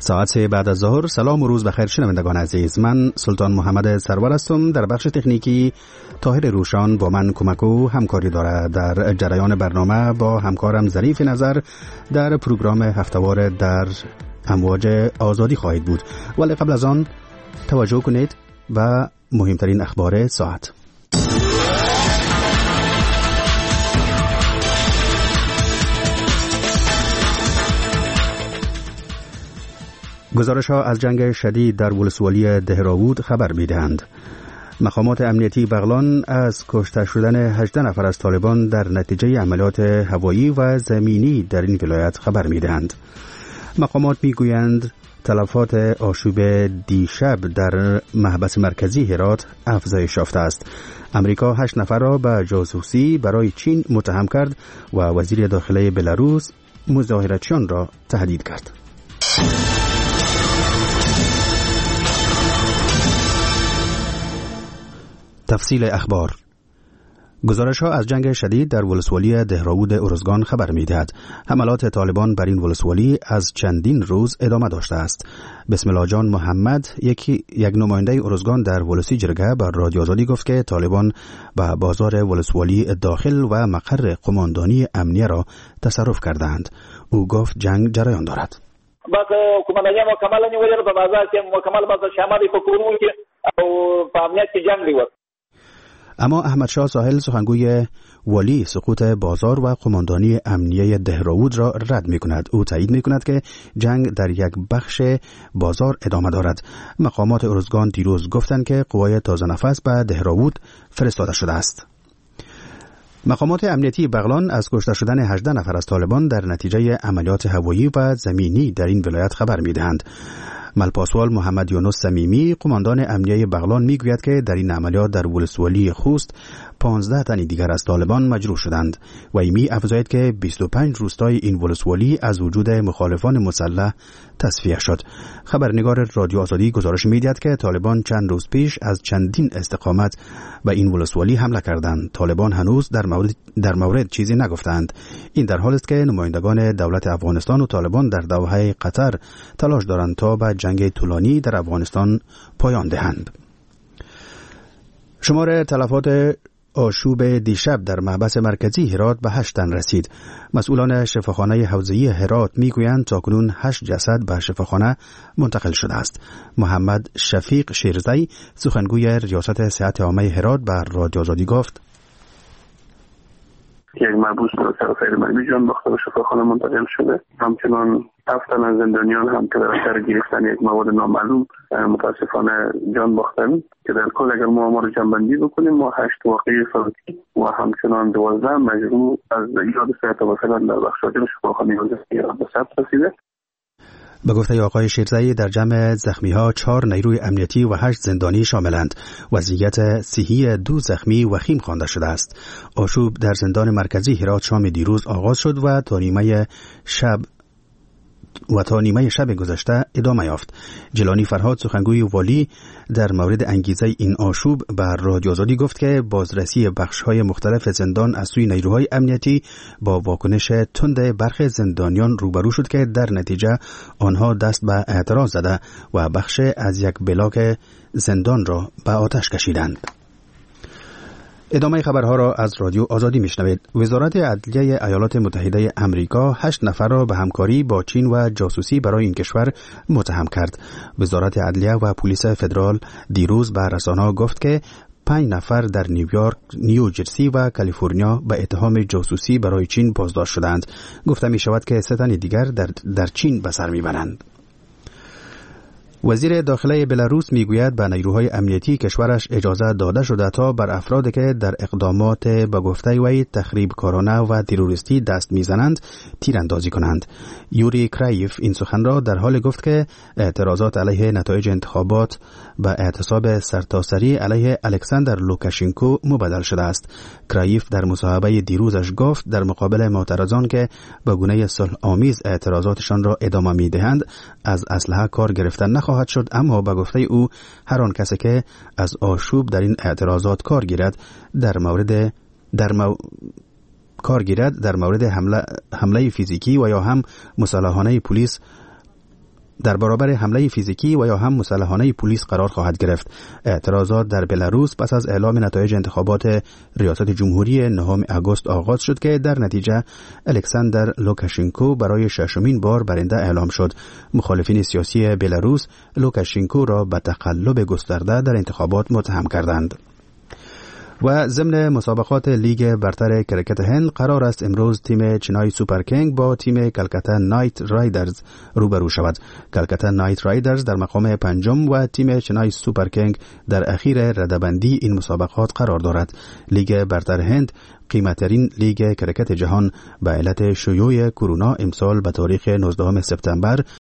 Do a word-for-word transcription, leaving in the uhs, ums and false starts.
ساعت سه بعد از ظهر. سلام و روز بخیر شنوندگان عزیز، من سلطان محمد سرور هستم. در بخش تکنیکی طاهر روشان با من کمک و همکاری دارد. در جریان برنامه با همکارم ظریف نظر در پروگرام هفته‌وار در امواج آزادی خواهید بود، ولی قبل از آن توجه کنید و مهمترین اخبار ساعت. گزارش‌ها از جنگ شدید در ولسوالی دهراوود خبر می‌دهند. مقامات امنیتی بغلان از کشته شدن هجده نفر از طالبان در نتیجه عملیات هوایی و زمینی در این ولایت خبر می‌دهند. مقامات می‌گویند تلفات آشوب دیشب در محبس مرکزی هرات افزایش یافته است. امریکا هشت نفر را به جاسوسی برای چین متهم کرد و وزیر داخله بلاروس مظاهراتچیان را تهدید کرد. تفصیل اخبار. گزارش‌ها از جنگ شدید در ولسوالی دهراوود ارزگان خبر می‌دهد. حملات طالبان بر این ولسوالی از چندین روز ادامه داشته است. بسم الله جان محمد، یکی یک نماینده ارزگان در ولسی جرگه بر رادیو آزادی گفت که طالبان به بازار ولسوالی داخل و مقر قماندانی امنیه را تصرف کردند. او گفت جنگ جریان دارد. باز قماندانی مکمل نیولې په بازار کې مکمل باز شامل په کورونو کې او په امنیت کې جنگ دی. اما احمد شاه ساحل سخنگوی والی سقوط بازار و قماندانی امنیه دهراوود را رد می کند. او تایید می کند که جنگ در یک بخش بازار ادامه دارد. مقامات ارزگان دیروز گفتند که قوای تازه نفس به دهراوود فرستاده شده است. مقامات امنیتی بغلان از کشته شدن هجده نفر از طالبان در نتیجه عملیات هوایی و زمینی در این ولایت خبر می دهند. ملپاسوال محمد یونس صمیمی قماندان امنیه بغلان میگوید که در این عملیات در ولسوالی خوست پانزده تن دیگر از طالبان مجروح شدند و ایمی افزاید که بیست و پنج روستای این ولسوالی از وجود مخالفان مسلح تصفیه شد. خبرنگار رادیو آزادی گزارش میدهد که طالبان چند روز پیش از چندین استقامت به این ولسوالی حمله کردند. طالبان هنوز در مورد در مورد چیزی نگفتند. این در حالی است که نمایندگان دولت افغانستان و طالبان در دوحه قطر تلاش دارند تا به جنگ طولانی در افغانستان پایان دهند. شمار تلفات آشوب دیشب در محبس مرکزی هرات به هشت تن رسید. مسئولان شفاخانه حوزه‌ای هرات میگویند تاکنون هشت جسد به شفاخانه منتقل شده است. محمد شفیق شیرزی سخنگوی ریاست صحت عامه هرات به رادیو آزادی گفت یک محبوس به سرفیر مرمی جان باخته به شفاخانه منتقل شده. همچنان هفت تن از زندانیان هم که در اثر گرفتن یک مواد نامعلوم متاسفانه جان باختن که در کل اگر ما ما رو جنبندی بکنیم ما هشت واقعی فوتی و همچنان دوازده مجروح از ایجاد صحت و مثلا در بخش عاجل شفاخانه ایران به ثبت رسیده. به گفته آقای شیرزی در جمع زخمی‌ها چهار نیروی امنیتی و هشت زندانی شاملند. وضعیت صحی دو زخمی وخیم خوانده شده است. آشوب در زندان مرکزی هرات شام دیروز آغاز شد و تا نیمه شب و تا نیمه شب گذشته ادامه یافت. جیلانی فرهاد سخنگوی والی در مورد انگیزه این آشوب بر رادیو آزادی گفت که بازرسی بخش‌های مختلف زندان از سوی نیروهای امنیتی با واکنش تند برخی زندانیان روبرو شد که در نتیجه آنها دست به اعتراض زده و بخش از یک بلاک زندان را به آتش کشیدند. ادامه خبرها را از رادیو آزادی میشنوید. وزارت عدلیه ایالات متحده امریکا هشت نفر را به همکاری با چین و جاسوسی برای این کشور متهم کرد. وزارت عدلیه و پلیس فدرال دیروز به رسانه‌ها گفت که پنج نفر در نیویورک، نیوجرسی و کالیفرنیا به اتهام جاسوسی برای چین بازداشت شدند. گفته می شود که سه تن دیگر در, در چین به سر میبرند. وزیر داخله بلاروس میگوید به نیروهای امنیتی کشورش اجازه داده شده تا بر افرادی که در اقدامات به گفته وی تخریبکارانه و تروریستی دست میزنند تیراندازی کنند. یوری کرایف این سخن را در حال گفت که اعتراضات علیه نتایج انتخابات به اعتصاب سرتاسری علیه الکساندر لوکاشنکو مبدل شده است. کرایف در مصاحبه دیروزش گفت در مقابل معترضان که به گونه صلح آمیز اعتراضاتشان را ادامه میدهند از اسلحه کار گرفتن نخواهد شد، اما به گفته او هر آن کسی که از آشوب در این اعتراضات کار گیرد در مورد در مو... کار گیرد در مورد حمله حمله فیزیکی و یا هم مسلحانه پلیس در برابر حمله فیزیکی و یا هم مسلحانه پلیس قرار خواهد گرفت. اعتراضات در بلاروس پس از اعلام نتایج انتخابات ریاست جمهوری نهم آگوست آغاز شد که در نتیجه الکساندر لوکاشنکو برای ششمین بار برنده اعلام شد. مخالفین سیاسی بلاروس لوکاشنکو را به تقلب گسترده در انتخابات متهم کردند. و ضمن مسابقات لیگ برتر کرکت هند قرار است امروز تیم چنای سوپر کینگ با تیم کلکتا نایت رایدرز روبرو شود. کلکتا نایت رایدرز در مقام پنجم و تیم چنای سوپر کینگ در اخیر رده‌بندی این مسابقات قرار دارد. لیگ برتر هند قیمترین لیگ کرکت جهان به علت شیوع کرونا امسال به تاریخ نوزدهم سپتامبر